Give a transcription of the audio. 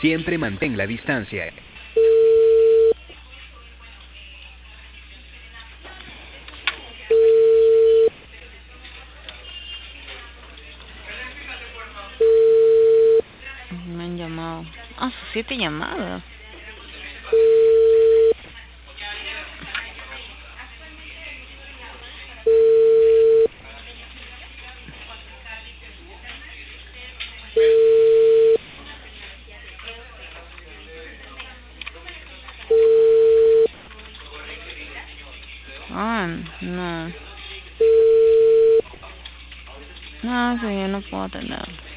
Siempre mantén la distancia. Me han llamado. Ah, 7 llamadas. Ah, no. No, eso yo no puedo atender.